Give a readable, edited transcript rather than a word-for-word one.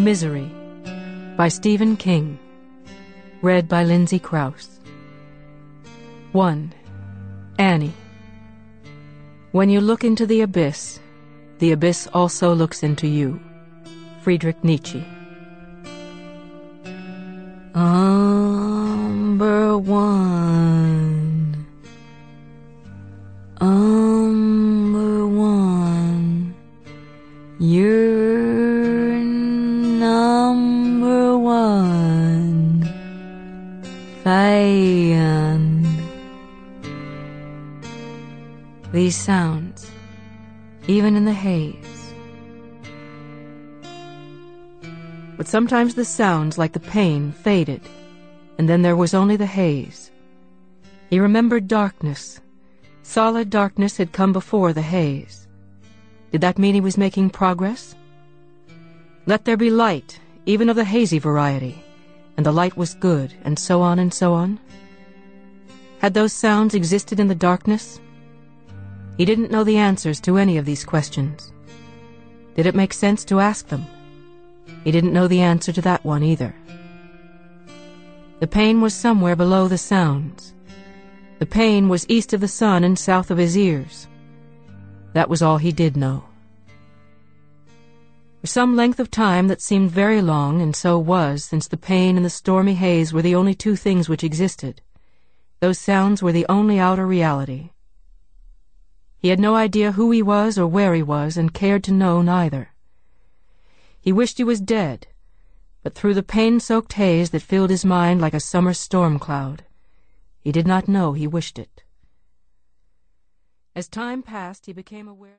Misery by Stephen King. Read by Lindsay Krause. 1. Annie. When you look into the abyss also looks into you. Friedrich Nietzsche. Number 1. Number 1. You're number 1 fan. These sounds, even in the haze. But sometimes the sounds, like the pain, faded, and then there was only the haze. He remembered darkness. Solid darkness had come before the haze. Did that mean he was making progress? Let there be light, even of the hazy variety, and the light was good, and so on and so on. Had those sounds existed in the darkness? He didn't know the answers to any of these questions. Did it make sense to ask them? He didn't know the answer to that one either. The pain was somewhere below the sounds. The pain was east of the sun and south of his ears. That was all he did know. For some length of time that seemed very long, and so was, since the pain and the stormy haze were the only two things which existed, those sounds were the only outer reality. He had no idea who he was or where he was, and cared to know neither. He wished he was dead, but through the pain-soaked haze that filled his mind like a summer storm cloud, he did not know he wished it. As time passed, he became aware